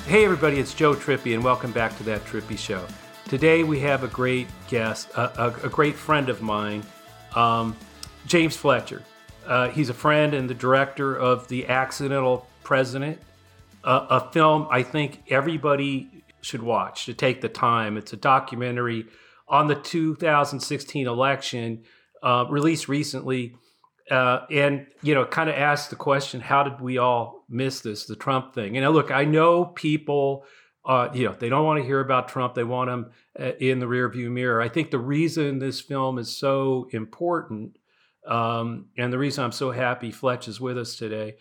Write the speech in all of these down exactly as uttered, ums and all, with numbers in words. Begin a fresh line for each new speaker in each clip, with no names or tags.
Hey everybody, it's Joe Trippi, and welcome back to That Trippi Show. Today we have a great guest, a, a, a great friend of mine, um, James Fletcher. Uh, he's a friend and the director of The Accidental President, uh, a film I think everybody should watch to take the time. It's a documentary on the two thousand sixteen election, uh, released recently. Uh, and, you know, kind of asked the question, how did we all miss this, the Trump thing? And look, I know people, uh, you know, they don't want to hear about Trump. They want him uh, in the rearview mirror. I think the reason this film is so important, um, and the reason I'm so happy Fletch is with us today,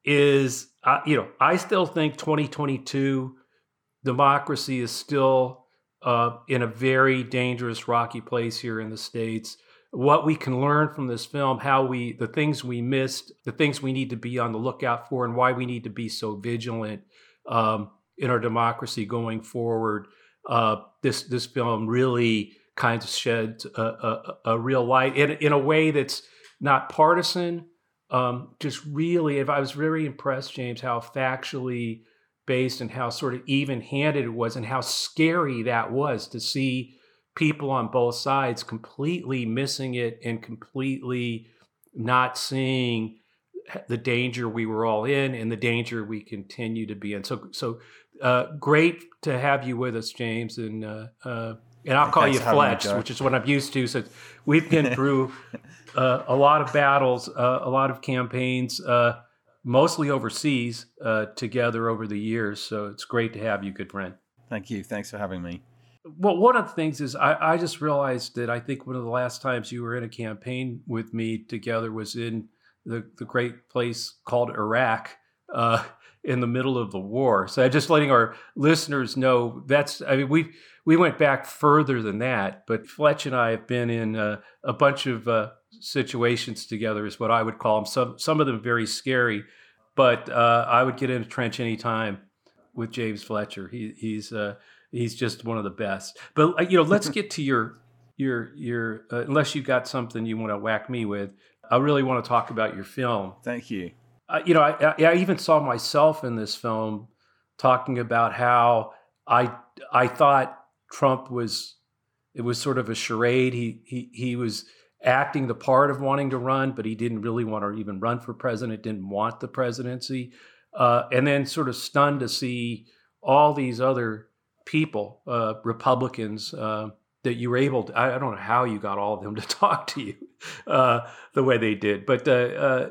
is, uh, you know, I still think twenty twenty-two democracy is still uh, in a very dangerous, rocky place here in the States. What we can learn from this film, how we, the things we missed, the things we need to be on the lookout for, and why we need to be so vigilant um, in our democracy going forward. Uh, this this film really kind of sheds a, a, a real light in, in a way that's not partisan. Um, just really, if I was very impressed, James, how factually based and how sort of even-handed it was, and how scary that was to see people on both sides completely missing it and completely not seeing the danger we were all in and the danger we continue to be in. So, so uh, great to have you with us, James. And uh, uh, and I'll call
Thanks
you
for having me,
Fletch,
Joe.
which is what I'm used to. So we've been through uh, a lot of battles, uh, a lot of campaigns, uh, mostly overseas, uh, together over the years. So it's great to have you, good friend.
Thank you. Thanks for having me.
Well, one of the things is I, I just realized that I think one of the last times you were in a campaign with me together was in the, the great place called Iraq uh, in the middle of the war. So just letting our listeners know that's, I mean, we we went back further than that, but Fletch and I have been in uh, a bunch of uh, situations together is what I would call them. Some, some of them very scary, but uh, I would get in a trench anytime with James Fletcher. He, he's uh, he's just one of the best. But you know, let's get to your your your. Uh, unless you got something you want to whack me with, I really want to talk about your film.
Thank you.
Uh, you know, I, I, I even saw myself in this film talking about how I I thought Trump was it was sort of a charade. He he he was acting the part of wanting to run, but he didn't really want to even run for president. Didn't want the presidency. Uh, and then sort of stunned to see all these other people, uh, Republicans, uh, that you were able to, I, I don't know how you got all of them to talk to you uh, the way they did, but uh, uh,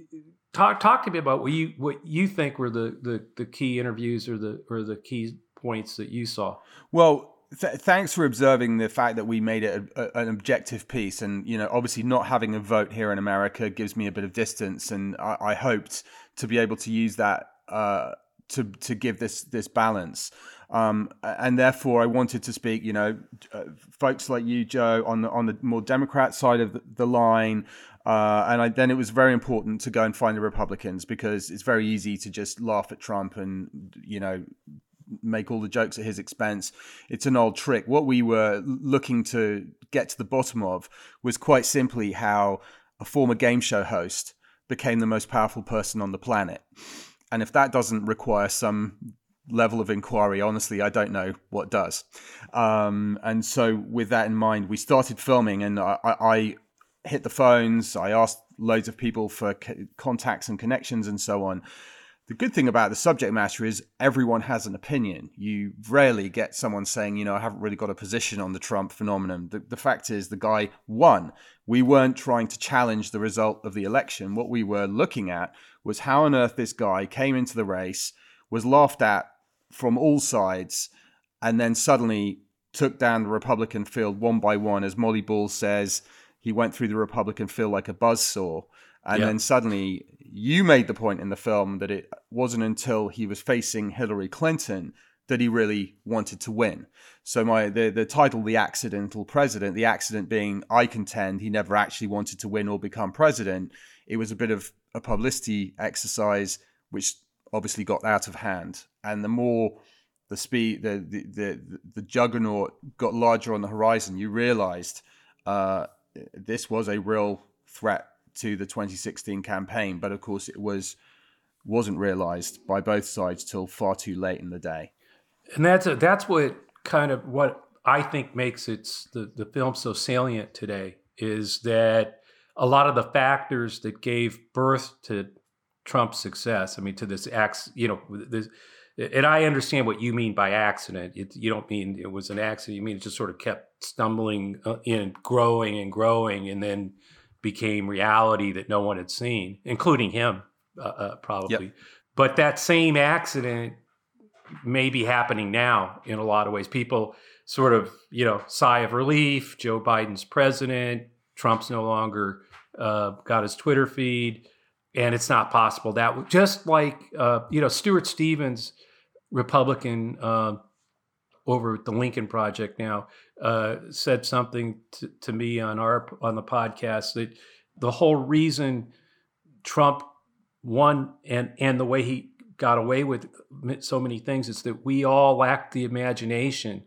talk talk to me about what you what you think were the, the, the key interviews or the or the key points that you saw.
Well, th- thanks for observing the fact that we made it a, a, an objective piece, and you know, obviously not having a vote here in America gives me a bit of distance, and I, I hoped to be able to use that uh, to to give this this balance, um, and therefore I wanted to speak. You know, uh, folks like you, Joe, on the on the more Democrat side of the, the line, uh, and I, then it was very important to go and find the Republicans, because it's very easy to just laugh at Trump and you know make all the jokes at his expense. It's an old trick. What we were looking to get to the bottom of was quite simply how a former game show host became the most powerful person on the planet. And if that doesn't require some level of inquiry, honestly, I don't know what does. Um, and so with that in mind, we started filming, and I, I hit the phones. I asked loads of people for c- contacts and connections and so on. The good thing about the subject matter is everyone has an opinion. You rarely get someone saying, you know, I haven't really got a position on the Trump phenomenon. The, the fact is the guy won. We weren't trying to challenge the result of the election. What we were looking at was how on earth this guy came into the race, was laughed at from all sides, and then suddenly took down the Republican field one by one. As Molly Ball says, he went through the Republican field like a buzzsaw. And
Yep.
then suddenly you made the point in the film that it wasn't until he was facing Hillary Clinton that he really wanted to win. So my the, the title, The Accidental President, the accident being, I contend, he never actually wanted to win or become president. It was a bit of a publicity exercise, which obviously got out of hand. And the more the speed, the the the, the juggernaut got larger on the horizon, you realized uh, this was a real threat to the twenty sixteen campaign. But of course, it was wasn't realized by both sides till far too late in the day.
And that's a, that's what kind of what I think makes it the, the film so salient today, is that a lot of the factors that gave birth to Trump's success, I mean, to this acts, you know, this, and I understand what you mean by accident. It, you don't mean it was an accident. You mean it just sort of kept stumbling in, growing and growing, and then became reality that no one had seen, including him, uh, uh, probably. Yep. But that same accident may be happening now in a lot of ways. People sort of, you know, sigh of relief. Joe Biden's president. Trump's no longer uh, got his Twitter feed, and it's not possible. That just like, uh, you know, Stuart Stevens, Republican uh, over at the Lincoln Project now, uh, said something to, to me on our on the podcast that the whole reason Trump won and and the way he got away with so many things is that we all lacked the imagination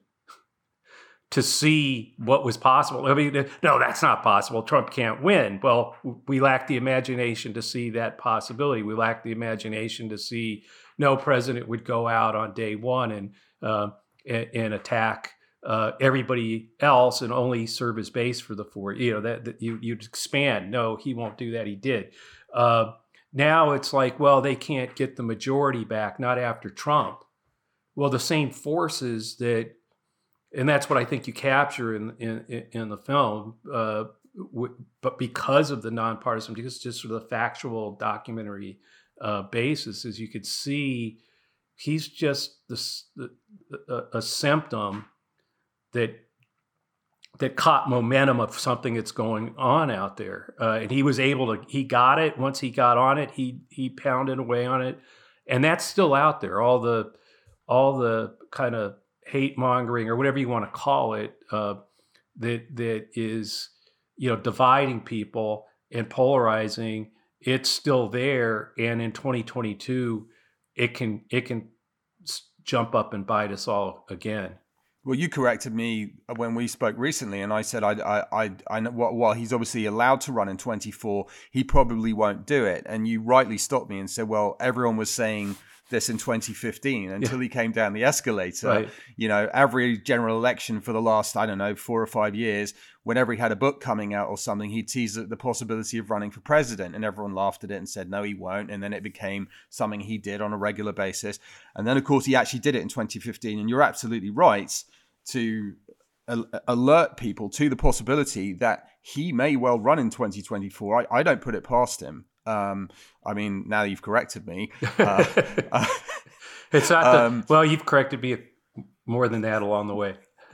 to see what was possible. I mean, no, that's not possible. Trump can't win. Well, we lack the imagination to see that possibility. We lack the imagination to see no president would go out on day one and uh, and, and attack uh, everybody else and only serve as base for the four. You know, that, that you, you'd expand. No, he won't do that. He did. Uh, now it's like, well, they can't get the majority back, not after Trump. Well, the same forces that, and that's what I think you capture in in, in the film, uh, w- but because of the nonpartisan, because just sort of the factual documentary uh, basis, as you could see, he's just this, the, a, a symptom that that caught momentum of something that's going on out there, uh, and he was able to. He got it once he got on it. He he pounded away on it, and that's still out there. All the all the kind of hate mongering or whatever you want to call it, uh, that that is, you know, dividing people and polarizing. It's still there, and in twenty twenty-two, it can it can jump up and bite us all again.
Well, you corrected me when we spoke recently, and I said I I I, I know while he's obviously allowed to run in twenty-four, he probably won't do it. And you rightly stopped me and said, well, everyone was saying this in twenty fifteen until yeah. he came down the escalator. Right. You know, every general election for the last, I don't know, four or five years, whenever he had a book coming out or something, he'd tease the possibility of running for president, and everyone laughed at it and said, no, he won't. And then it became something he did on a regular basis. And then, of course, he actually did it in twenty fifteen. And you're absolutely right to al- alert people to the possibility that he may well run in twenty twenty-four. I, I don't put it past him. Um, I mean, now you've corrected me. Uh, uh,
it's not the, um, well, you've corrected me more than that along the way.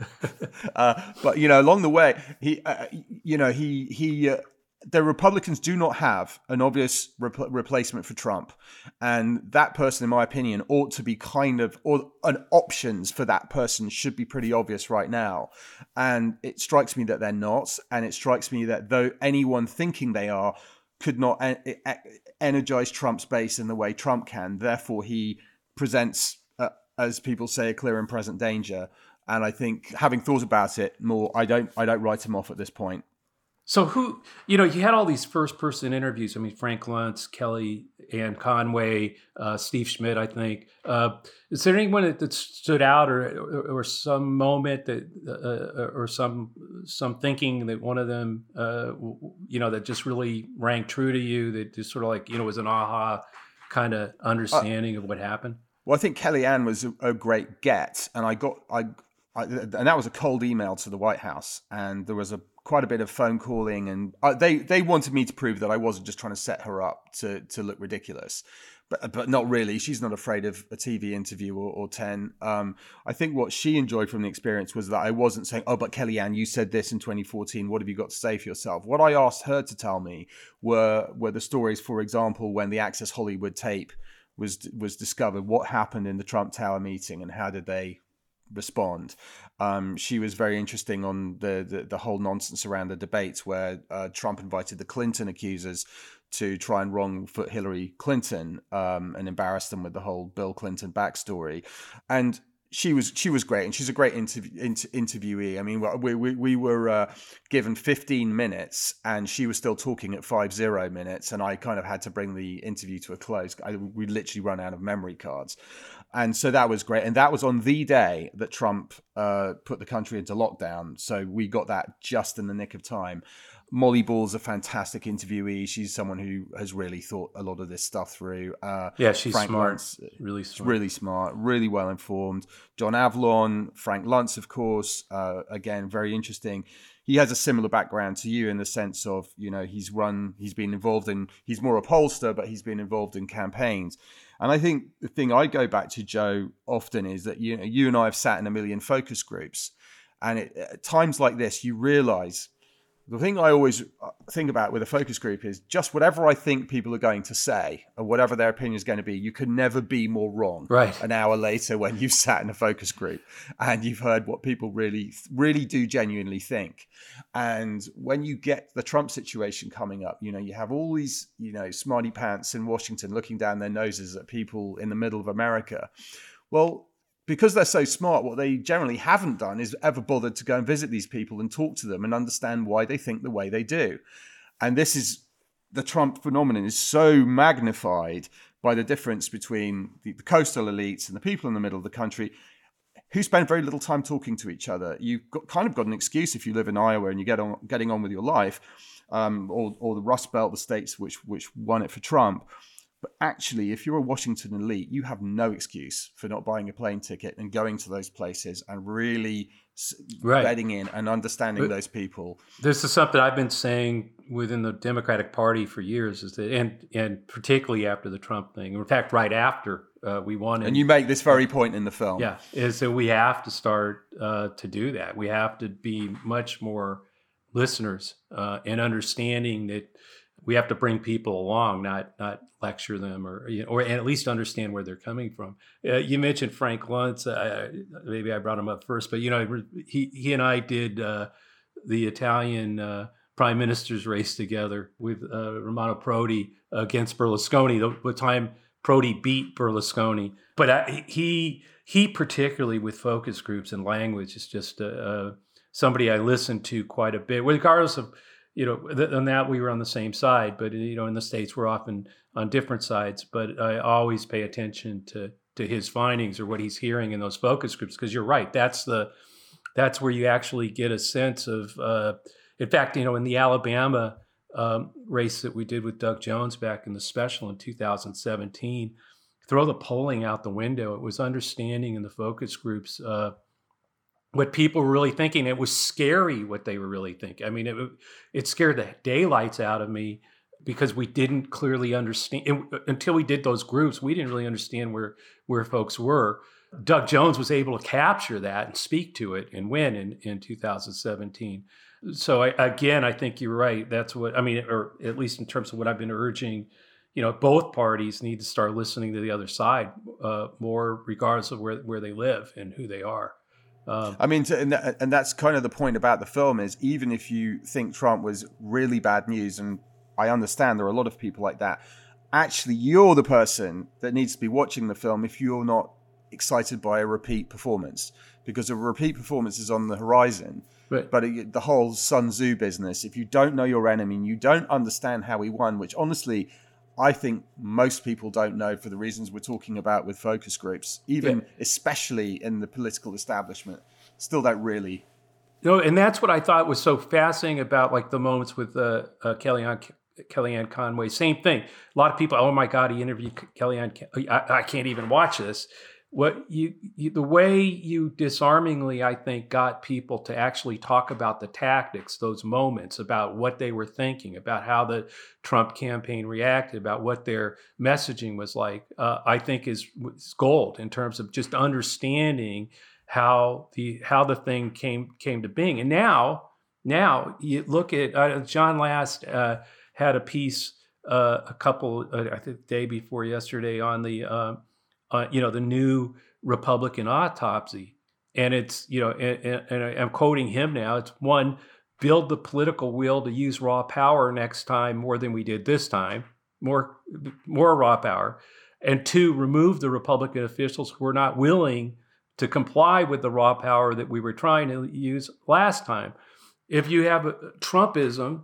uh, but you know, along the way, he, uh, you know, he he. Uh, the Republicans do not have an obvious rep- replacement for Trump, and that person, in my opinion, ought to be kind of, or an options for that person should be pretty obvious right now. And it strikes me that they're not, and it strikes me that though anyone thinking they are could not en- energize Trump's base in the way Trump can. Therefore, he presents, uh, as people say, a clear and present danger. And I think, having thought about it more, I don't, I don't write him off at this point.
So who, you know, you had all these first-person interviews. I mean, Frank Luntz, Kellyanne Conway, uh, Steve Schmidt, I think. Uh, is there anyone that, that stood out, or, or or some moment that, uh, or some some thinking that one of them, uh, you know, that just really rang true to you, that just sort of like, you know, was an aha kind of understanding uh, of what happened?
Well, I think Kellyanne was a, a great get, and I got, I, I, and that was a cold email to the White House, and there was a quite a bit of phone calling, and uh, they they wanted me to prove that I wasn't just trying to set her up to to look ridiculous, but but not really. She's not afraid of a T V interview or, or ten. Um, I think what she enjoyed from the experience was that I wasn't saying, "Oh, but Kellyanne, you said this in twenty fourteen. What have you got to say for yourself?" What I asked her to tell me were were the stories, for example, when the Access Hollywood tape was was discovered. What happened in the Trump Tower meeting, and how did they respond? Um, she was very interesting on the, the the whole nonsense around the debates where uh, Trump invited the Clinton accusers to try and wrong-foot Hillary Clinton um, and embarrass them with the whole Bill Clinton backstory. And she was she was great, and she's a great interview, inter, interviewee. I mean, we we we were uh, given fifteen minutes, and she was still talking at five zero minutes, and I kind of had to bring the interview to a close. I, we literally run out of memory cards, and so that was great. And that was on the day that Trump uh, put the country into lockdown, so we got that just in the nick of time. Molly Ball's a fantastic interviewee. She's someone who has really thought a lot of this stuff through. Uh,
yeah, she's
Frank
smart.
Luntz,
really smart.
Really smart, really well informed. John Avlon, Frank Luntz, of course, uh, again, very interesting. He has a similar background to you in the sense of, you know, he's run, he's been involved in, he's more a pollster, but he's been involved in campaigns. And I think the thing I go back to, Joe, often is that, you know, you and I have sat in a million focus groups. And it, at times like this, you realize the thing I always think about with a focus group is just whatever I think people are going to say or whatever their opinion is going to be, you can never be more wrong.
Right.
An hour later when you've sat in a focus group and you've heard what people really, really do genuinely think. And when you get the Trump situation coming up, you know, you have all these, you know, smarty pants in Washington looking down their noses at people in the middle of America. Well, because they're so smart, what they generally haven't done is ever bothered to go and visit these people and talk to them and understand why they think the way they do. And this is the Trump phenomenon is so magnified by the difference between the, the coastal elites and the people in the middle of the country who spend very little time talking to each other. You've got, kind of got an excuse if you live in Iowa and you get on getting on with your life, um, or, or the Rust Belt, the states which which won it for Trump. But actually, if you're a Washington elite, you have no excuse for not buying a plane ticket and going to those places and really right. bedding in and understanding but those people.
This is something I've been saying within the Democratic Party for years, is that, and and particularly after the Trump thing. In fact, right after uh, we won.
And you make this very point in the film.
Yeah, is that we have to start uh, to do that. We have to be much more listeners uh, and understanding that we have to bring people along, not not lecture them, or you know, or at least understand where they're coming from. Uh, you mentioned Frank Luntz. Uh, maybe I brought him up first, but you know, he he and I did uh, the Italian uh, prime minister's race together with uh, Romano Prodi against Berlusconi. The, the time Prodi beat Berlusconi, but I, he he particularly with focus groups and language is just uh, uh, somebody I listened to quite a bit, regardless of. You know, on that we were on the same side, but you know, in the States we're often on different sides. But I always pay attention to to his findings or what he's hearing in those focus groups, because you're right. That's the that's where you actually get a sense of. Uh, in fact, you know, in the Alabama um, race that we did with Doug Jones back in the special in two thousand seventeen, throw the polling out the window. It was understanding in the focus groups. Uh, what people were really thinking. It was scary what they were really thinking. I mean, it it scared the daylights out of me because we didn't clearly understand it, until we did those groups. We didn't really understand where where folks were. Doug Jones was able to capture that and speak to it and win in, in two thousand seventeen. So I, again, I think you're right. That's what, I mean, or at least in terms of what I've been urging, you know, both parties need to start listening to the other side uh, more, regardless of where, where they live and who they are.
Um, I mean, to, and, that, and that's kind of the point about the film is even if you think Trump was really bad news, and I understand there are a lot of people like that, actually you're the person that needs to be watching the film if you're not excited by a repeat performance, because a repeat performance is on the horizon. Right. But it, the whole Sun Tzu business, if you don't know your enemy and you don't understand how he won, which honestly I think most people don't know for the reasons we're talking about with focus groups, even yeah. especially in the political establishment, still don't really.
No, and that's what I thought was so fascinating about like the moments with uh, uh, Kellyanne, Kellyanne Conway. Same thing. A lot of people, oh my God, he interviewed Kellyanne. I, I can't even watch this. What you, you, the way you disarmingly, I think, got people to actually talk about the tactics, those moments, about what they were thinking, about how the Trump campaign reacted, about what their messaging was like, uh, I think is, is gold in terms of just understanding how the how the thing came came to being. And now, now you look at uh, John Last uh, had a piece uh, a couple, uh, I think, the day before yesterday on the. Uh, Uh, you know, the new Republican autopsy. And it's, you know, and, and I'm quoting him now, it's one, build the political will to use raw power next time more than we did this time, more, more raw power. And two, remove the Republican officials who are not willing to comply with the raw power that we were trying to use last time. If you have a Trumpism,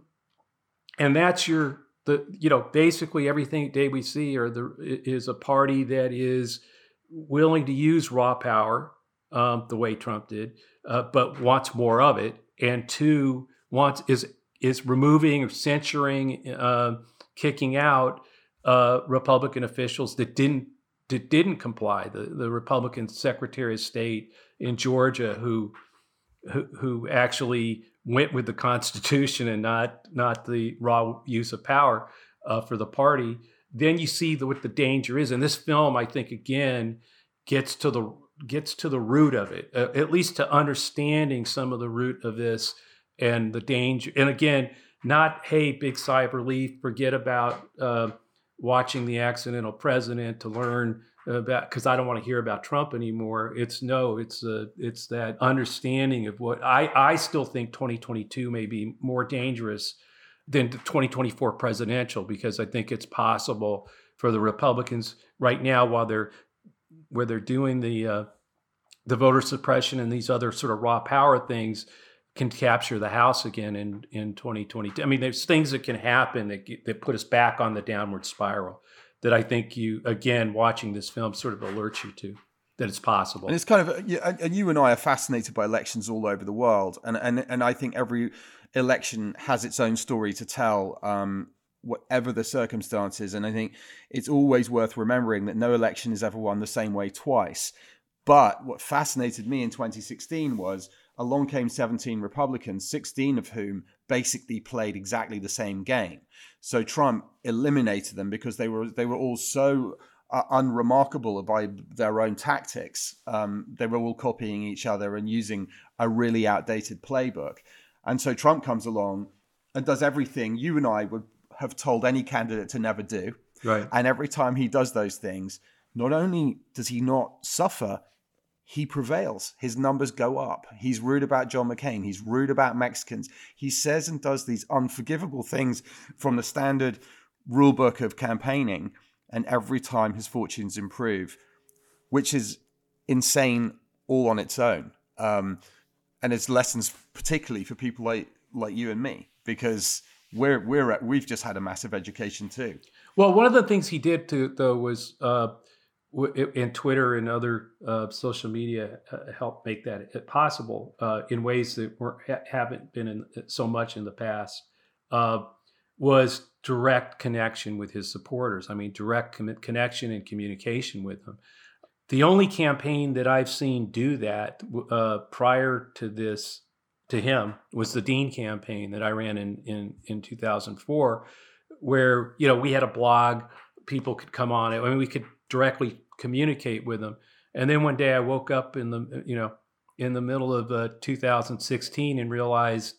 and that's your, the you know, basically everything today we see or the is a party that is willing to use raw power um, the way Trump did, uh, but wants more of it, and two wants is is removing or censuring, uh, kicking out uh, Republican officials that didn't that didn't comply. The the Republican Secretary of State in Georgia who who, who actually went with the Constitution and not not the raw use of power uh, for the party. Then you see the, what the danger is, and this film, I think, again gets to the gets to the root of it, uh, at least to understanding some of the root of this and the danger. And again, not hey, big sigh of relief, forget about uh, watching The Accidental President to learn about, because I don't want to hear about Trump anymore. It's no, it's uh, it's that understanding of what I I still think twenty twenty-two may be more dangerous than the twenty twenty-four presidential, because I think it's possible for the Republicans right now, while they're where they're doing the uh, the voter suppression and these other sort of raw power things, can capture the House again in, in twenty twenty-two. I mean, there's things that can happen that that put us back on the downward spiral that I think you, again, watching this film sort of alerts you to, that it's possible.
And it's kind of, and you and I are fascinated by elections all over the world. And and, and I think every election has its own story to tell, um, whatever the circumstances. And I think it's always worth remembering that no election is ever won the same way twice. But what fascinated me in twenty sixteen was along came seventeen Republicans, sixteen of whom basically played exactly the same game. So Trump eliminated them because they were they were all so uh, unremarkable by their own tactics. Um, they were all copying each other and using a really outdated playbook. And so Trump comes along and does everything you and I would have told any candidate to never do.
Right.
And every time he does those things, not only does he not suffer, he prevails. His numbers go up. He's rude about John McCain. He's rude about Mexicans. He says and does these unforgivable things from the standard rule book of campaigning. And every time his fortunes improve, which is insane all on its own. Um, and it's lessons particularly for people like, like you and me, because we're, we're at, we've just had a massive education too.
Well, one of the things he did too, though, was, uh, and Twitter and other uh, social media uh, help make that possible uh, in ways that were, ha- haven't been in so much in the past, uh, was direct connection with his supporters. I mean, direct com- connection and communication with them. The only campaign that I've seen do that uh, prior to this, to him, was the Dean campaign that I ran in, in, in two thousand four, where, you know, we had a blog, people could come on it. I mean, we could directly communicate with them. And then one day I woke up in the, you know, in the middle of uh, two thousand sixteen and realized,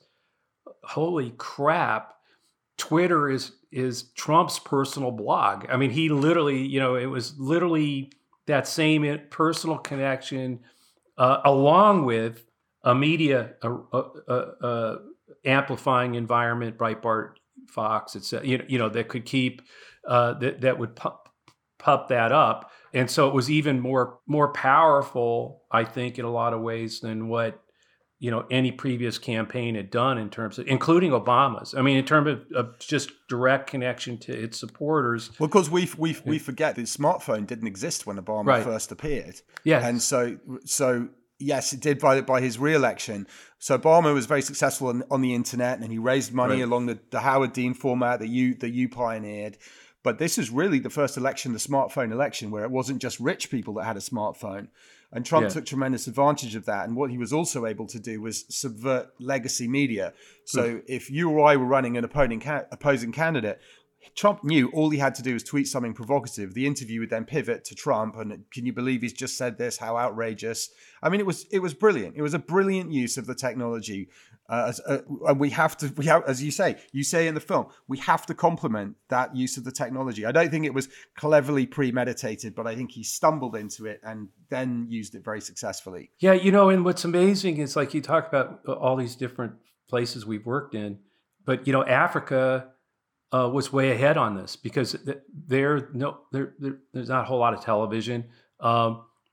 holy crap, Twitter is, is Trump's personal blog. I mean, he literally, you know, it was literally that same personal connection, uh, along with a media, a, a, a, a amplifying environment, Breitbart, Fox, et cetera, you know, you know, that could keep, uh, that, that would pump, pump that up. And so it was even more more powerful, I think, in a lot of ways than what, you know, any previous campaign had done in terms of, including Obama's. I mean, in terms of, of just direct connection to its supporters.
Well, because we we we forget that smartphone didn't exist when Obama
right.
first appeared.
Yes.
And so so yes, it did by by his re-election. So Obama was very successful on, on the internet, and he raised money right. along the, the Howard Dean format that you that you pioneered. But this is really the first election, the smartphone election, where it wasn't just rich people that had a smartphone. And Trump yeah. took tremendous advantage of that. And what he was also able to do was subvert legacy media. So mm. if you or I were running an opposing, ca- opposing candidate, Trump knew all he had to do was tweet something provocative. The interview would then pivot to Trump. And can you believe he's just said this? How outrageous. I mean, it was it was brilliant. It was a brilliant use of the technology. Uh, as, uh, and we have to, we have, as you say, you say in the film, we have to compliment that use of the technology. I don't think it was cleverly premeditated, but I think he stumbled into it and then used it very successfully.
Yeah, you know, and what's amazing is, like, you talk about all these different places we've worked in, but, you know, Africa uh, was way ahead on this because there, no, there, there, there's not a whole lot of television. Um,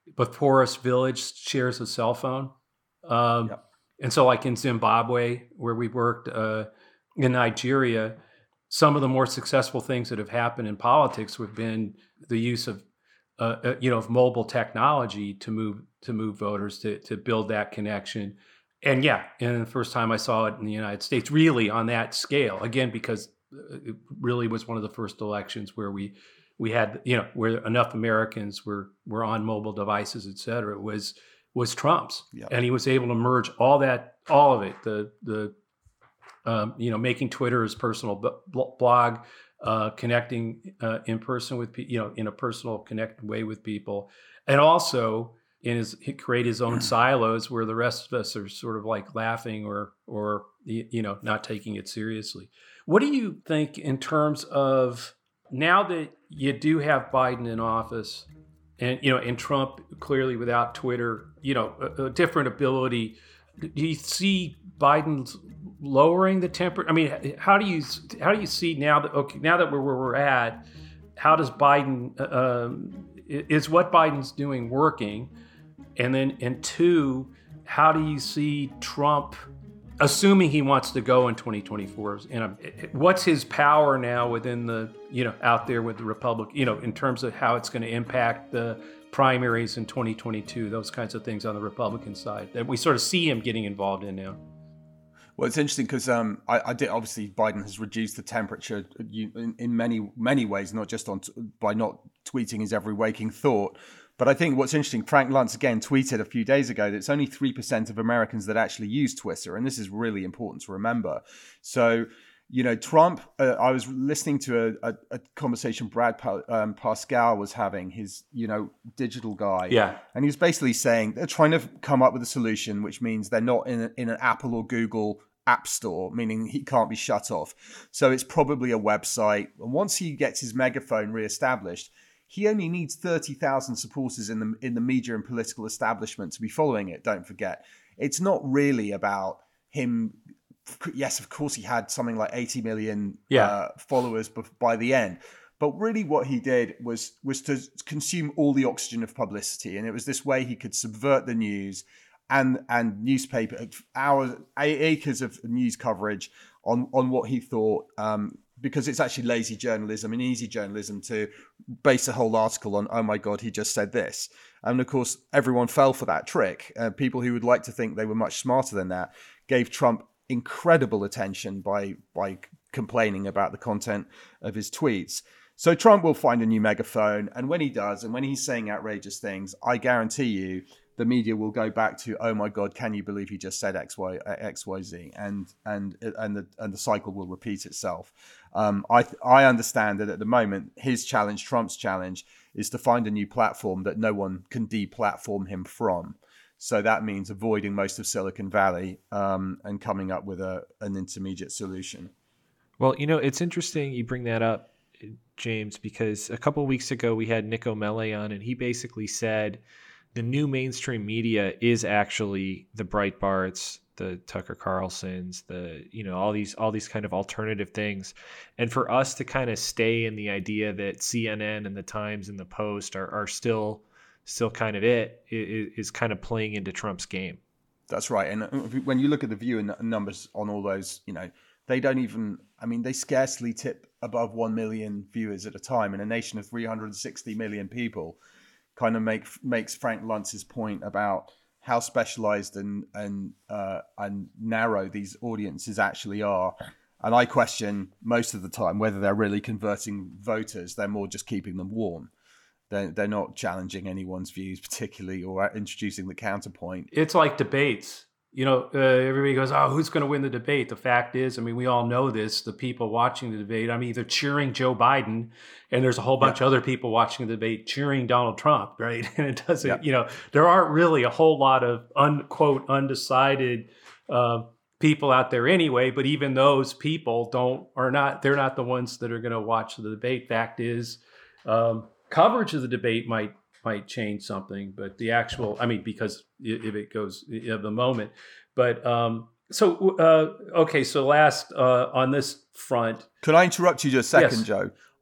but poorest village shares a cell phone. Um,
Yep.
And so like in Zimbabwe, where we worked, uh, in Nigeria, some of the more successful things that have happened in politics have been the use of, uh, uh, you know, of mobile technology to move to move voters to to build that connection. And yeah, and the first time I saw it in the United States, really on that scale, again, because it really was one of the first elections where we we had, you know, where enough Americans were were on mobile devices, et cetera, was was Trump's.
Yep.
And he was able to merge all that, all of it, the the um, you know, making Twitter his personal blog, uh, connecting uh, in person with people, you know, in a personal connected way with people, and also in his he create his own silos where the rest of us are sort of like laughing or or you know not taking it seriously. What do you think in terms of now that you do have Biden in office, and you know, and Trump clearly without Twitter, you know, a, a different ability? Do you see Biden's lowering the temper? I mean, how do you how do you see now that okay now that we're where we're at? How does Biden um, is what Biden's doing working? And then, and two, how do you see Trump, assuming he wants to go in twenty twenty-four? And what's his power now within the, you know, out there with the Republic, you know, in terms of how it's going to impact the primaries in twenty twenty-two, those kinds of things on the Republican side that we sort of see him getting involved in now?
Well, it's interesting because um, I, I did obviously Biden has reduced the temperature in, in many many ways, not just on by not tweeting his every waking thought. But I think what's interesting, Frank Luntz again tweeted a few days ago that it's only three percent of Americans that actually use Twitter. And this is really important to remember. So, you know, Trump, uh, I was listening to a, a, a conversation Brad pa- um, Pascal was having, his, you know, digital guy.
Yeah.
And he was basically saying they're trying to come up with a solution, which means they're not in, a, in an Apple or Google app store, meaning he can't be shut off. So it's probably a website. And once he gets his megaphone reestablished, he only needs thirty thousand supporters in the in the media and political establishment to be following it. Don't forget, it's not really about him. Yes, of course, he had something like eighty million
yeah.
uh, followers by the end. But really what he did was was to consume all the oxygen of publicity. And it was this way he could subvert the news and and newspaper, hours, acres of news coverage on, on what he thought, um, because it's actually lazy journalism and easy journalism to base a whole article on, oh my God, he just said this. And of course, everyone fell for that trick. Uh, people who would like to think they were much smarter than that gave Trump incredible attention by by complaining about the content of his tweets. So Trump will find a new megaphone. And when he does, and when he's saying outrageous things, I guarantee you, the media will go back to, oh my God, can you believe he just said X, Y, X, Y, Z, and and and the and the cycle will repeat itself. Um, I I understand that at the moment his challenge, Trump's challenge, is to find a new platform that no one can deplatform him from. So that means avoiding most of Silicon Valley um, and coming up with a an intermediate solution.
Well, you know, it's interesting you bring that up, James, because a couple of weeks ago we had Nick O'Malley on, and he basically said the new mainstream media is actually the Breitbarts, the Tucker Carlsons, the, you know, all these all these kind of alternative things. And for us to kind of stay in the idea that C N N and the Times and the Post are, are still still kind of it is, is kind of playing into Trump's game.
That's right. And when you look at the viewer numbers on all those, you know, they don't even, I mean, they scarcely tip above one million viewers at a time in a nation of three hundred sixty million people. Kind of make makes Frank Luntz's point about how specialized and and uh, and narrow these audiences actually are. And I question most of the time whether they're really converting voters. They're more just keeping them warm. They're, they're not challenging anyone's views particularly or introducing the counterpoint.
It's like debates. You know, uh, everybody goes, oh, who's going to win the debate? The fact is, I mean, we all know this, the people watching the debate, I'm either cheering Joe Biden and there's a whole bunch yeah. of other people watching the debate cheering Donald Trump, right? And it doesn't, yeah. you know, there aren't really a whole lot of unquote undecided uh, people out there anyway, but even those people don't, are not, they're not the ones that are going to watch the debate. Fact is, um, coverage of the debate might might change something, but the actual, I mean, because if it goes of the moment, but um, so, uh, okay. So last uh, on this front.
Can I interrupt you just a second,
yes.
Joe?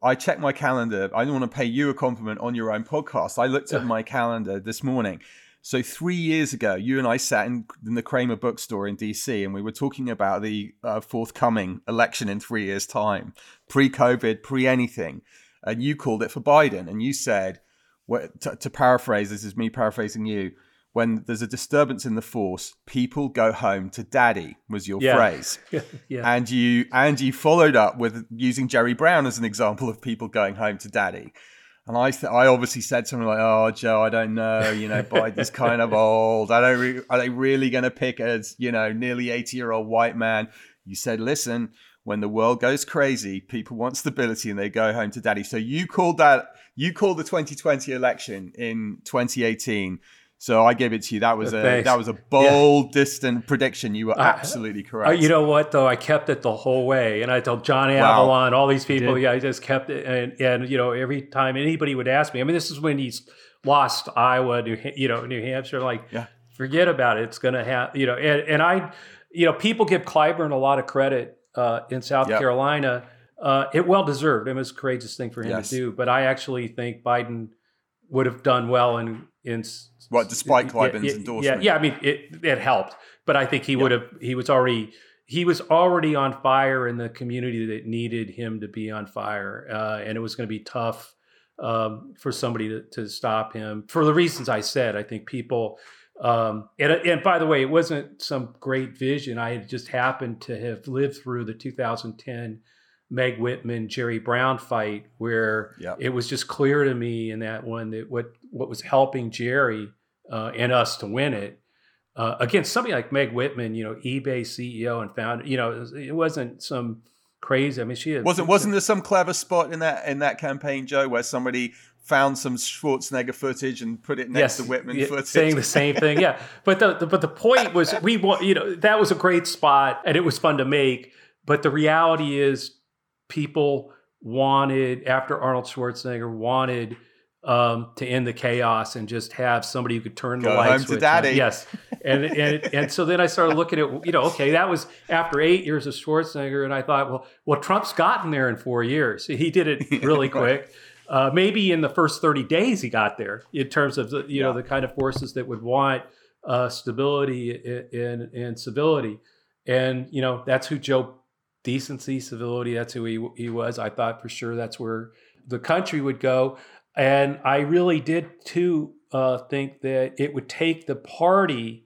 I checked my calendar. I don't want to pay you a compliment on your own podcast. I looked at my calendar this morning. So three years ago, you and I sat in, in the Kramer bookstore in D C, and we were talking about the uh, forthcoming election in three years' time, pre-COVID, pre-anything. And you called it for Biden. And you said, well, to, to paraphrase, this is me paraphrasing you, when there's a disturbance in the force, people go home to daddy, was your
yeah.
phrase.
yeah.
And you and you followed up with using Jerry Brown as an example of people going home to daddy. And I th- I obviously said something like, oh, Joe, I don't know, you know, Biden's kind of old. I don't re- are they really going to pick a, you know, nearly eighty-year-old white man? You said, listen, when the world goes crazy, people want stability and they go home to daddy. So you called that, you called the twenty twenty election in twenty eighteen. So I give it to you. That was a
Thanks.
that was a bold, yeah. distant prediction. You were
Uh,
absolutely correct.
Uh, you know what, though? I kept it the whole way. And I told John
Wow.
Avalon, all these people, yeah, I just kept it. And, and, you know, every time anybody would ask me, I mean, this is when he's lost Iowa, New, you know, New Hampshire, like,
yeah.
forget about it. It's going to have, you know, and, and I, you know, people give Clyburn a lot of credit uh, in South
Yep.
Carolina. Uh, it well deserved. It was a courageous thing for him
Yes.
to do. But I actually think Biden would have done well in, in
What, despite Clyburn's
yeah, yeah,
endorsement?
Yeah, yeah, I mean, it, it helped. But I think he
Yeah.
would have, he was already, he was already on fire in the community that needed him to be on fire. Uh, and it was going to be tough um, for somebody to, to stop him. For the reasons I said, I think people, um, and, and by the way, it wasn't some great vision. I had just happened to have lived through the two thousand ten Meg Whitman, Jerry Brown fight, where
Yep.
it was just clear to me in that one that what, what was helping Jerry uh, and us to win it uh, against somebody like Meg Whitman, you know, eBay C E O and founder, you know, it, was, it wasn't some crazy. I mean, she had,
wasn't wasn't there some clever spot in that in that campaign, Joe, where somebody found some Schwarzenegger footage and put it next
yes,
to Whitman
yeah,
footage,
saying the same thing? Yeah, but the, the but the point was we want, you know, that was a great spot and it was fun to make. But the reality is, people wanted, after Arnold Schwarzenegger, wanted um, to end the chaos and just have somebody who could turn the
Go
light
home
switch
to daddy.
on. Yes. And, and and so then I started looking at, you know, okay, that was after eight years of Schwarzenegger. And I thought, well, well, Trump's gotten there in four years. He did it really quick. Uh, maybe in the first thirty days he got there in terms of, the, you
Yeah.
know, the kind of forces that would want uh, stability and, and civility. And, you know, that's who Joe Decency, civility, that's who he, he was. I thought for sure that's where the country would go. And I really did, too, uh, think that it would take the party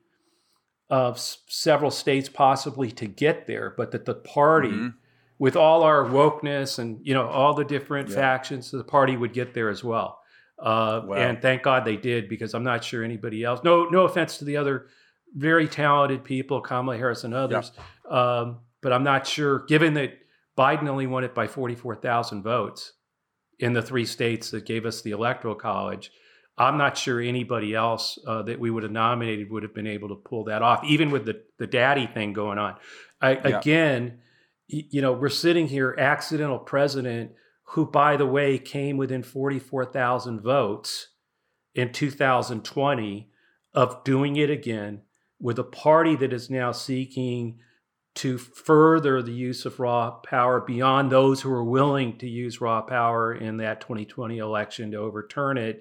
of s- several states possibly to get there, but that the party,
Mm-hmm.
with all our wokeness and, you know, all the different
Yeah.
factions, the party would get there as well. Uh,
Wow.
And thank God they did, because I'm not sure anybody else, no, no offense to the other very talented people, Kamala Harris and others, um, but I'm not sure, given that Biden only won it by forty-four thousand votes in the three states that gave us the Electoral College, I'm not sure anybody else uh, that we would have nominated would have been able to pull that off, even with the, the daddy thing going on. I,
Yeah.
Again, y- you know, we're sitting here, accidental president, who, by the way, came within forty-four thousand votes in two thousand twenty of doing it again with a party that is now seeking to further the use of raw power beyond those who are willing to use raw power in that twenty twenty election to overturn it,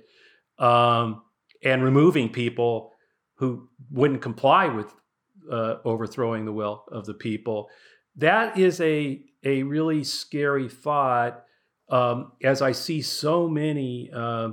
um, and removing people who wouldn't comply with uh, overthrowing the will of the people. That is a, a really scary thought, um, as I see so many uh,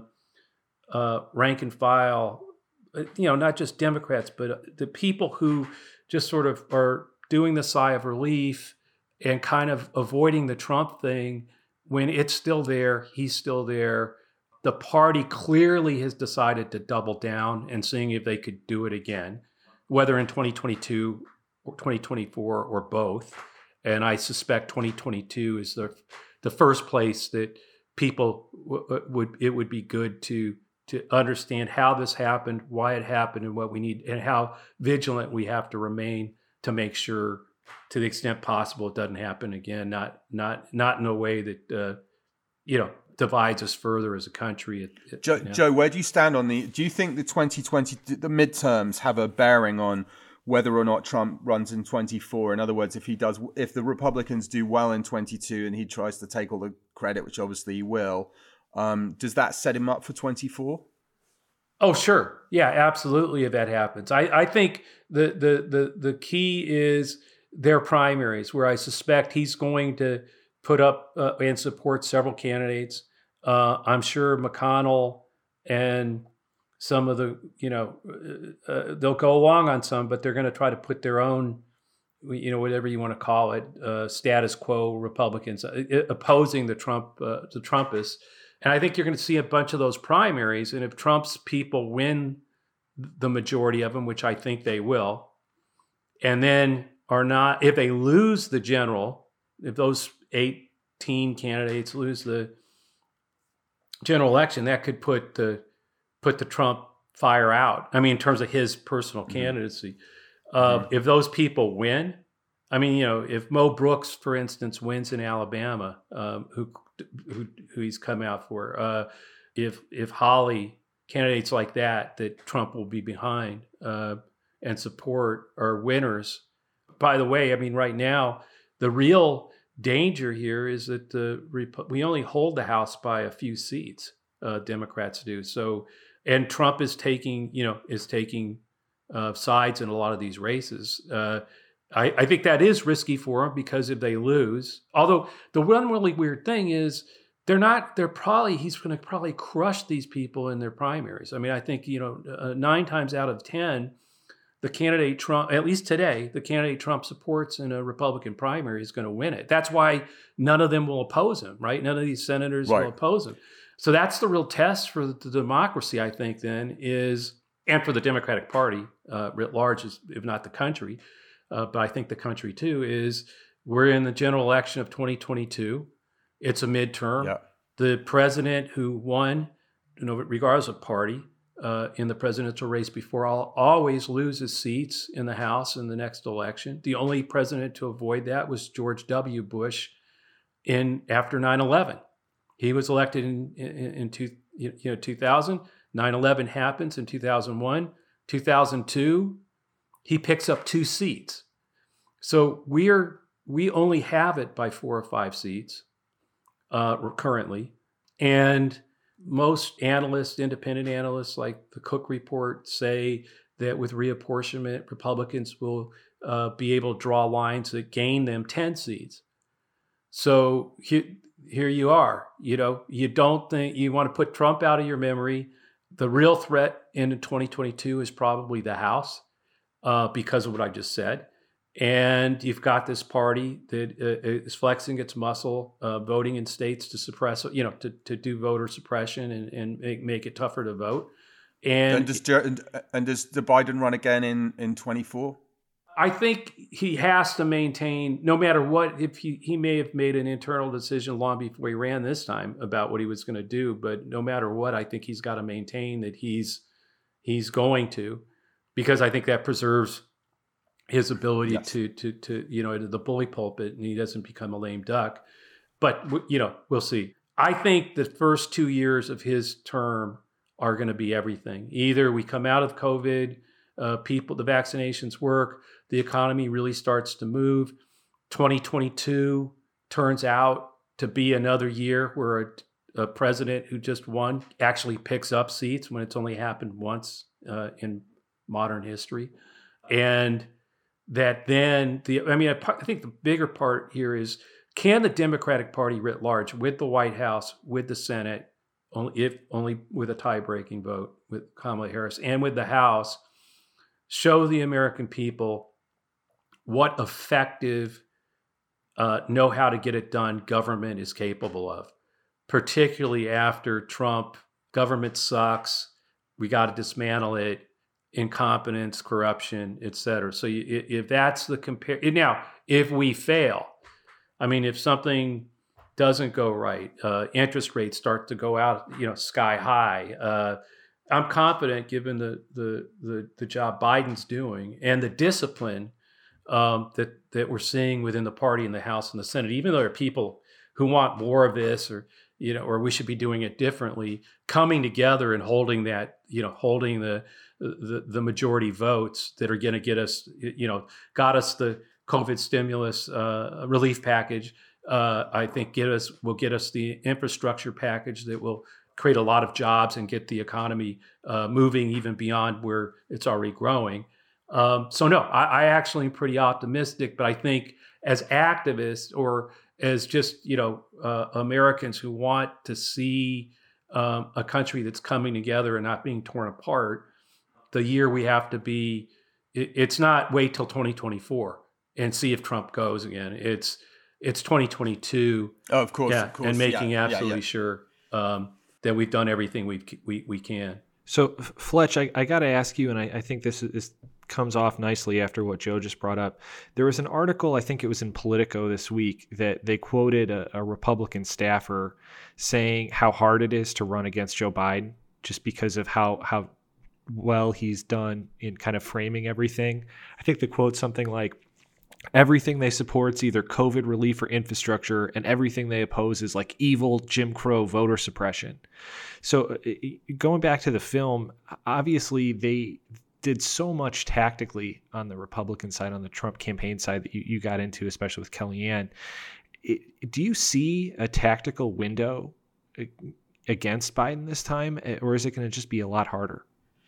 uh, rank and file, you know, not just Democrats, but the people who just sort of are doing the sigh of relief and kind of avoiding the Trump thing when it's still there, he's still there. The party clearly has decided to double down and seeing if they could do it again, whether in twenty twenty-two or twenty twenty-four or both. And I suspect twenty twenty-two is the the first place that people w- would, it would be good to to understand how this happened, why it happened, and what we need, and how vigilant we have to remain to make sure, to the extent possible, it doesn't happen again. Not not not in a way that uh, you know divides us further as a country. It, it,
Joe,
you know.
Joe, where do you stand on the? Do you think the twenty twenty the midterms have a bearing on whether or not Trump runs in twenty-four? In other words, if he does, if the Republicans do well in twenty-two and he tries to take all the credit, which obviously he will, um, does that set him up for twenty-four?
Oh, sure. Yeah, absolutely. If that happens, I, I think the, the, the, the key is their primaries, where I suspect he's going to put up uh, and support several candidates. Uh, I'm sure McConnell and some of the, you know, uh, they'll go along on some, but they're going to try to put their own, you know, whatever you want to call it, uh, status quo Republicans uh, opposing the Trump, uh, the Trumpists. And I think you're going to see a bunch of those primaries. And if Trump's people win the majority of them, which I think they will, and then are not, if they lose the general, if those eighteen candidates lose the general election, that could put the put the Trump fire out. I mean, in terms of his personal mm-hmm. candidacy. Uh, mm-hmm. If those people win, I mean, you know, if Mo Brooks, for instance, wins in Alabama, um, who who who he's come out for, uh, if if Hawley, candidates like that that Trump will be behind uh, and support are winners. By the way, I mean, right now, the real danger here is that the we only hold the House by a few seats. Uh, Democrats do so, and Trump is taking, you know, is taking uh, sides in a lot of these races. Uh, I, I think that is risky for him because if they lose, although the one really weird thing is they're not, they're probably, he's going to probably crush these people in their primaries. I mean, I think, you know, uh, nine times out of ten, the candidate Trump, at least today, the candidate Trump supports in a Republican primary is going to win it. That's why none of them will oppose him, right? None of these senators right. will oppose him. So that's the real test for the democracy, I think, then is, and for the Democratic Party uh, writ large, if not the country, uh, but I think the country too, is we're in the general election of twenty twenty-two. It's a midterm. Yeah. The president who won, you know, regardless of party, uh, in the presidential race before, all, always loses seats in the House in the next election. The only president to avoid that was George W. Bush in after nine eleven. He was elected in, in, in two, you know, two thousand. nine eleven happens in two thousand one. two thousand two, he picks up two seats. So we're we only have it by four or five seats uh, currently. And most analysts, independent analysts like the Cook Report, say that with reapportionment, Republicans will uh, be able to draw lines that gain them ten seats. So here, here you are. You know, you don't think you want to put Trump out of your memory. The real threat in twenty twenty-two is probably the House uh, because of what I just said. And you've got this party that uh, is flexing its muscle, uh, voting in states to suppress, you know, to, to do voter suppression and, and make, make it tougher to vote. And,
and, does, and, and does the Biden run again in, in twenty-four?
I think he has to maintain, no matter what, if he, he may have made an internal decision long before he ran this time about what he was going to do, but no matter what, I think he's got to maintain that he's he's going to, because I think that preserves his ability yes. to, to, to, you know, to the bully pulpit, and he doesn't become a lame duck. But, you know, we'll see. I think the first two years of his term are going to be everything. Either we come out of COVID, uh, people, the vaccinations work, the economy really starts to move. twenty twenty-two turns out to be another year where a, a president who just won actually picks up seats when it's only happened once uh, in modern history. And that then, the I mean, I, I think the bigger part here is, can the Democratic Party writ large, with the White House, with the Senate, only if only with a tie-breaking vote with Kamala Harris, and with the House, show the American people what effective, uh, know how to get it done government is capable of, particularly after Trump, government sucks, we got to dismantle it, incompetence, corruption, et cetera. So you, if that's the compare, now, if we fail, I mean, if something doesn't go right, uh, interest rates start to go out, you know, sky high, uh, I'm confident, given the, the the the job Biden's doing and the discipline um, that that we're seeing within the party in the House and the Senate, even though there are people who want more of this, or you know, or we should be doing it differently, coming together and holding that, you know, holding the the, the majority votes that are going to get us, you know, got us the COVID stimulus uh, relief package, uh, I think get us will get us the infrastructure package that will create a lot of jobs and get the economy uh, moving even beyond where it's already growing. Um, so no, I, I actually am pretty optimistic, but I think as activists or as just, you know, uh, Americans who want to see um, a country that's coming together and not being torn apart, the year we have to be, it, it's not wait till twenty twenty-four and see if Trump goes again. It's it's twenty twenty-two.
Oh, of course,
yeah,
of course.
And making
yeah,
absolutely
yeah, yeah.
sure um, that we've done everything we we we can.
So, Fletch, I, I got to ask you, and I, I think this is, comes off nicely after what Joe just brought up. There was an article, I think it was in Politico this week, that they quoted a, a Republican staffer saying how hard it is to run against Joe Biden just because of how how well he's done in kind of framing everything. I think the quote something like, everything they support is either COVID relief or infrastructure, and everything they oppose is like evil Jim Crow voter suppression. So going back to the film, obviously they did so much tactically on the Republican side, on the Trump campaign side that you, you got into, especially with Kellyanne. It, do you see a tactical window against Biden this time, or is it going to just be a lot harder?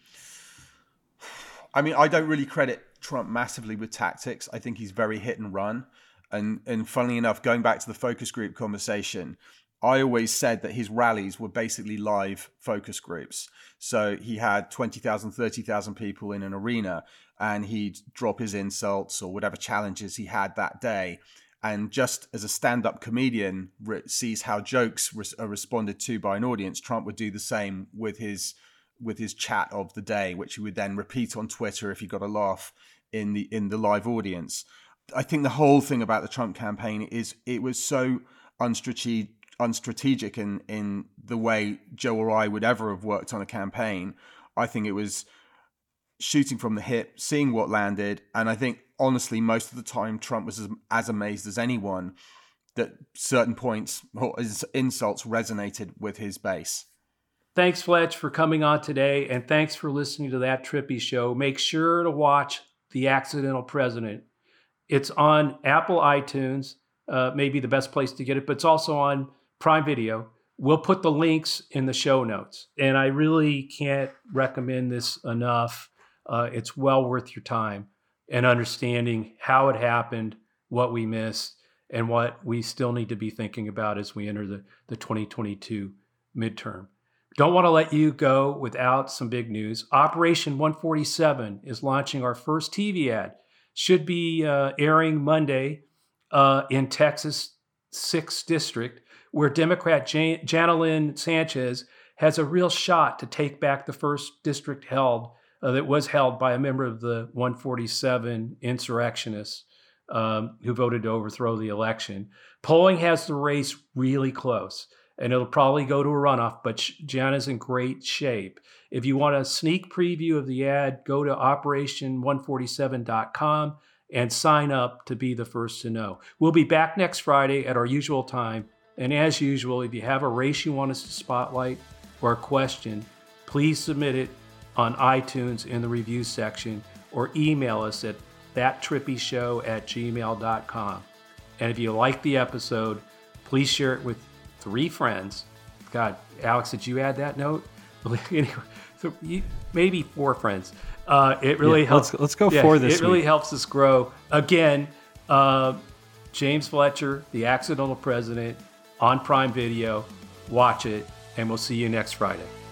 I mean, I don't really credit Trump massively with tactics. I think he's very hit and run. And and funnily enough, going back to the focus group conversation, I always said that his rallies were basically live focus groups. So he had twenty thousand, thirty thousand people in an arena, and he'd drop his insults or whatever challenges he had that day. And just as a stand-up comedian re- sees how jokes re- are responded to by an audience, Trump would do the same with his with his chat of the day, which he would then repeat on Twitter if he got a laugh in the in the live audience. I think the whole thing about the Trump campaign is it was so unstrategic, unstrategic in, in the way Joe or I would ever have worked on a campaign. I think it was shooting from the hip, seeing what landed. And I think, honestly, most of the time, Trump was as, as amazed as anyone that certain points or insults resonated with his base.
Thanks, Fletch, for coming on today. And thanks for listening to That Trippy Show. Make sure to watch The Accidental President. It's on Apple iTunes, uh, maybe the best place to get it, but it's also on Prime Video. We'll put the links in the show notes. And I really can't recommend this enough. Uh, it's well worth your time and understanding how it happened, what we missed, and what we still need to be thinking about as we enter the, the twenty twenty-two midterm. Don't want to let you go without some big news. Operation one forty-seven is launching our first T V ad. Should be uh, airing Monday uh, in Texas sixth District, where Democrat Jan- Janilyn Sanchez has a real shot to take back the first district held uh, that was held by a member of the one forty-seven insurrectionists um, who voted to overthrow the election. Polling has the race really close, and it'll probably go to a runoff, but Jana's in great shape. If you want a sneak preview of the ad, go to operation one forty-seven dot com and sign up to be the first to know. We'll be back next Friday at our usual time. And as usual, if you have a race you want us to spotlight or a question, please submit it on iTunes in the review section or email us at thattrippyshow at gmail dot com. And if you like the episode, please share it with three friends. God, Alex, did you add that note? Anyway, so you, maybe four friends. Uh, it really
yeah,
helps.
Let's, let's go
yeah,
for this
It really
week.
helps us grow. Again, uh, James Fletcher, The Accidental President, on Prime Video. Watch it, and we'll see you next Friday.